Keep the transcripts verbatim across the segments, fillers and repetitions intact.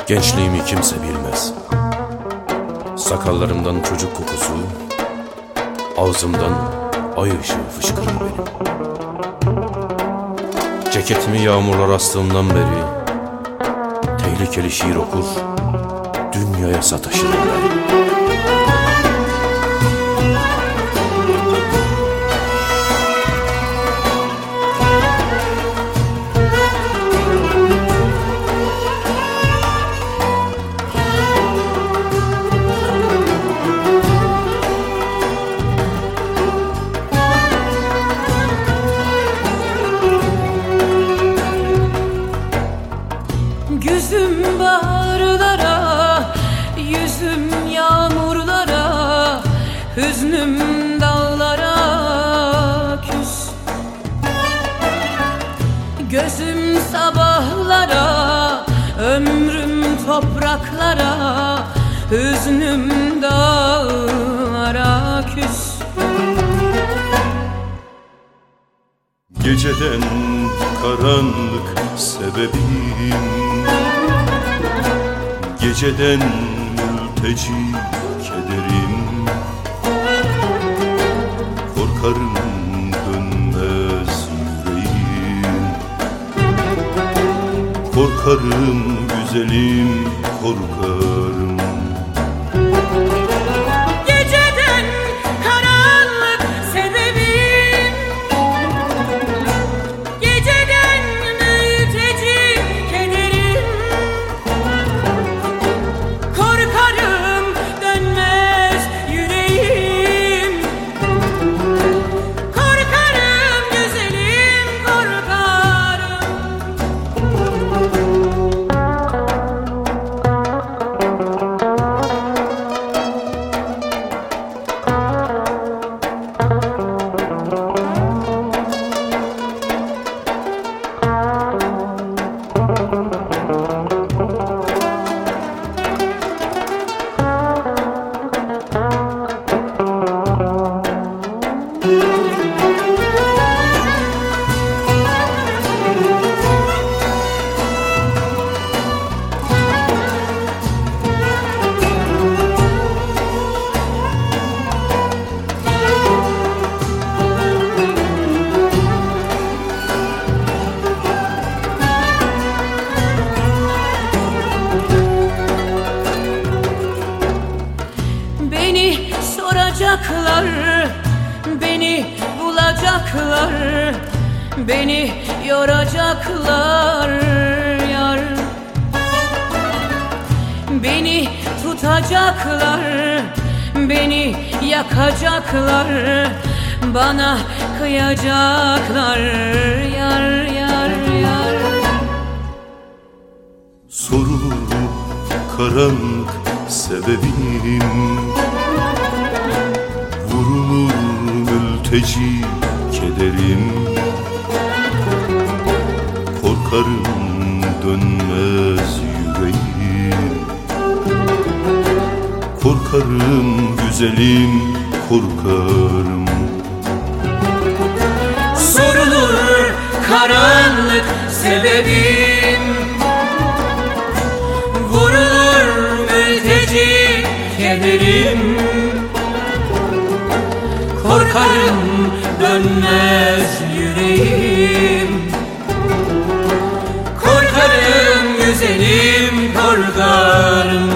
Gençliğimi kimse bilmez. Sakallarımdan çocuk kokusu, ağzımdan ay ışığı fışkırır benim. Ceketimi yağmurlar astığımdan beri tehlikeli şiir okur, dünyaya sataşırım ben. Gözüm baharlara, yüzüm yağmurlara, hüznüm dağlara küs. Gözüm sabahlara, ömrüm topraklara, hüznüm dağlara küs. Geceden karanlık sebebim, geceden mülteci kederim. Korkarım dönmez yüreğim, korkarım güzelim, korkarım. Geceden karanlık sebebim, geceden mülteci kederim. Korkarım dönmez yüreğim, korkarım güzelim, korkarım. Beni soracaklar, beni bulacaklar, beni yoracaklar yar. Beni tutacaklar, beni yakacaklar, bana kıyacaklar yar yar yar. Sorulur karanlık sebebim, vurulur mülteci kederim. Korkarım dönmez yüreğim, korkarım güzelim, korkarım. Sorulur karanlık sebebim, vurulur mülteci kederim. Korkarım dönmez yüreğim, korkarım güzelim, korkarım.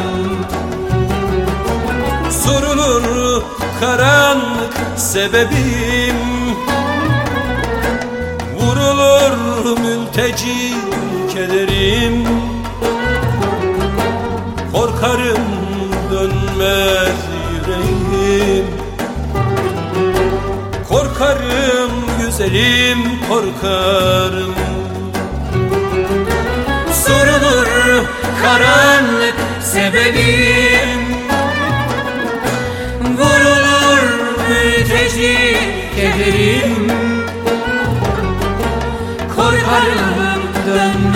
Sorulur karanlık sebebim, vurulur mülteci kederim. Korkarım dönmez yüreğim, korkarım güzelim, korkarım. Sorulur karanlık sebebim, vurulur mülteci kederim. Korkarım dönmez